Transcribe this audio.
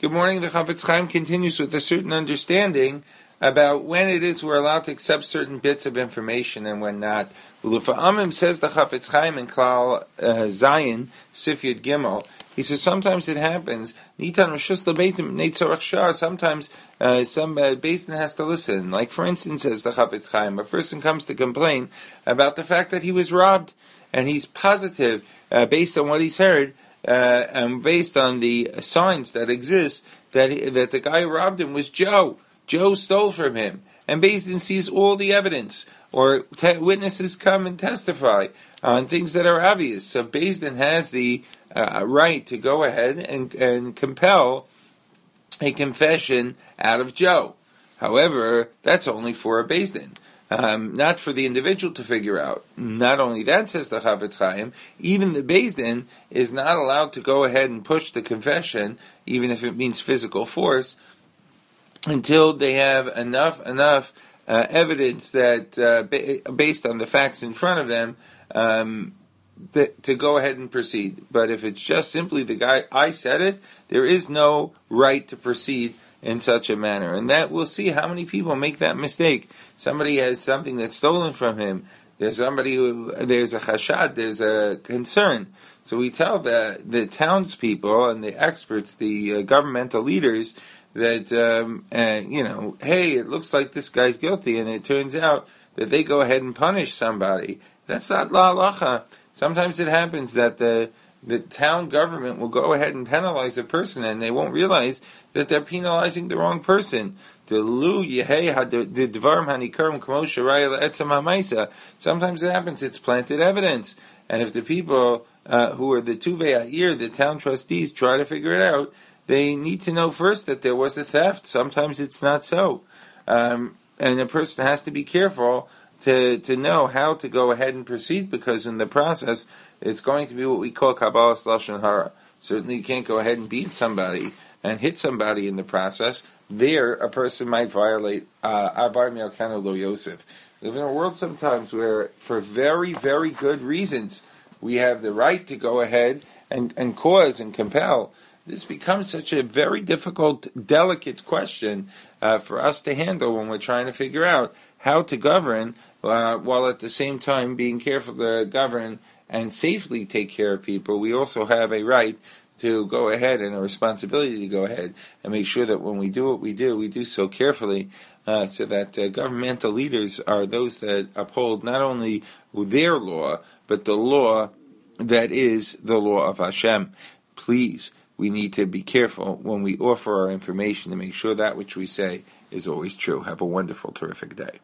Good morning. The Chafetz Chaim continues with a certain understanding about when it is we're allowed to accept certain bits of information and when not. Ulufa Amim says the Chafetz Chaim in Klal Zayin, Sif Yud Gimel. He says sometimes it happens. Sometimes some Beis Din has to listen. Like for instance, says the Chafetz Chaim, a person comes to complain about the fact that he was robbed, and he's positive based on what he's heard. And based on the signs that exist, that the guy who robbed him was Joe. Joe stole from him. And Beis Din sees all the evidence, or witnesses come and testify on things that are obvious. So Beis Din has the right to go ahead and compel a confession out of Joe. However, that's only for a Beis Din. Not for the individual to figure out. Not only that, says the Chafetz Chaim, even the Beis Din is not allowed to go ahead and push the confession, even if it means physical force, until they have enough evidence that, based on the facts in front of them, to go ahead and proceed. But if it's just simply the guy, I said it, there is no right to proceed in such a manner. And that we'll see how many people make that mistake. Somebody has something that's stolen from him. There's a chashad, there's a concern. So we tell the townspeople and the experts, the governmental leaders, that, hey, it looks like this guy's guilty, and it turns out that they go ahead and punish somebody. That's not la halacha. Sometimes it happens that the town government will go ahead and penalize a person, and they won't realize that they're penalizing the wrong person. Sometimes it happens, it's planted evidence. And if the people who are the Tuvei Ha'ir, the town trustees, try to figure it out, they need to know first that there was a theft. Sometimes it's not so. And a person has to be careful to know how to go ahead and proceed, because in the process, it's going to be what we call Kabbalas Lashon Hara. Certainly you can't go ahead and beat somebody and hit somebody in the process. There, a person might violate Abar Me'alkanu Lo Yosef. We live in a world sometimes where, for very, very good reasons, we have the right to go ahead and cause and compel. This becomes such a very difficult, delicate question for us to handle when we're trying to figure out how to govern, while at the same time being careful to govern and safely take care of people. We also have a right to go ahead and a responsibility to go ahead and make sure that when we do what we do so carefully, so that governmental leaders are those that uphold not only their law, but the law that is the law of Hashem. Please, we need to be careful when we offer our information to make sure that which we say is always true. Have a wonderful, terrific day.